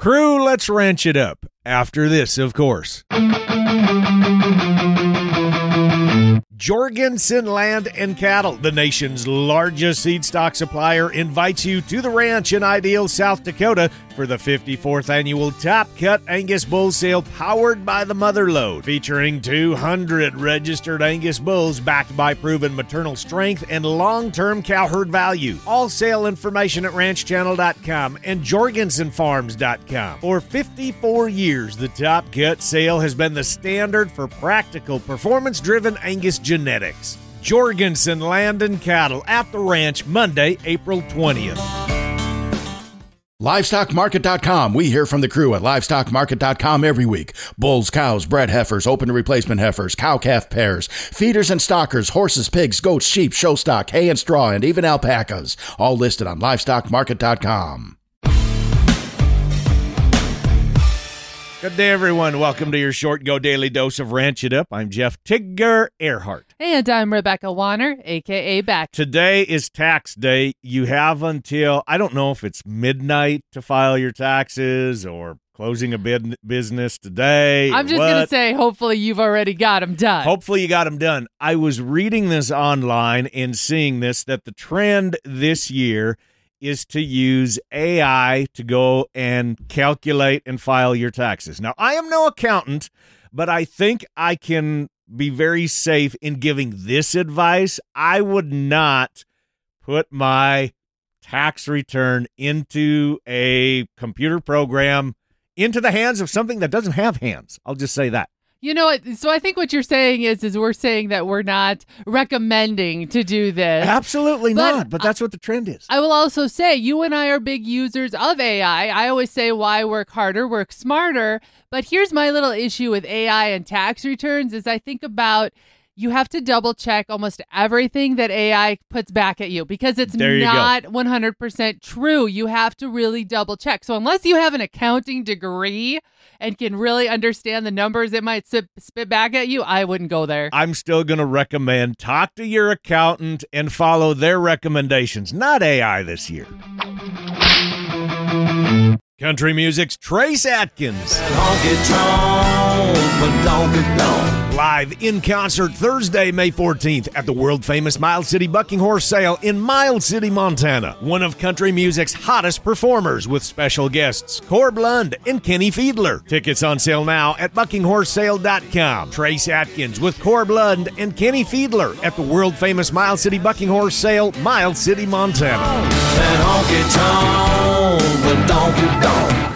Crew, let's ranch it up. After this, of course. Jorgensen Land and Cattle, the nation's largest seed stock supplier, invites you to the ranch in Ideal, South Dakota for the 54th annual Top Cut Angus Bull Sale powered by the Mother Lode, featuring 200 registered Angus bulls backed by proven maternal strength and long-term cow herd value. All sale information at ranchchannel.com and jorgensenfarms.com. For 54 years, the Top Cut sale has been the standard for practical, performance-driven Angus genetics. Jorgensen Land and Cattle at the ranch, Monday, April 20th. LivestockMarket.com. We hear from the crew at LivestockMarket.com every week. Bulls, cows, bred heifers, open replacement heifers, cow-calf pairs, feeders and stockers, horses, pigs, goats, sheep, show stock, hay and straw, and even alpacas. All listed on LivestockMarket.com. Good day, everyone. Welcome to your Short Go Daily Dose of Ranch It Up. I'm Jeff Tigger Earhart. And I'm Rebecca Warner, a.k.a. Beck. Today is tax day. You have until, I don't know if it's midnight to file your taxes or closing a business today. I'm just going to say, hopefully you've already got them done. Hopefully you got them done. I was reading this online and seeing this, that the trend this year is to use AI to go and calculate and file your taxes. Now, I am no accountant, but I think I can be very safe in giving this advice. I would not put my tax return into a computer program, into the hands of something that doesn't have hands. I'll just say that. You know what? So I think what you're saying is we're saying that we're not recommending to do this. Absolutely not, but that's what the trend is. I will also say you and I are big users of AI. I always say why work harder, work smarter. But here's my little issue with AI and tax returns is I think about you have to double check almost everything that AI puts back at you because it's not 100% true. You have to really double check. So unless you have an accounting degree and can really understand the numbers it might spit back at you, I wouldn't go there. I'm still going to recommend talk to your accountant and follow their recommendations, not AI this year. Country music's Trace Atkins. Live in concert Thursday, May 14th at the world-famous Miles City Bucking Horse Sale in Miles City, Montana. One of country music's hottest performers with special guests Corb Lund and Kenny Fiedler. Tickets on sale now at buckinghorsesale.com. Trace Atkins with Corb Lund and Kenny Fiedler at the world-famous Miles City Bucking Horse Sale, Miles City, Montana.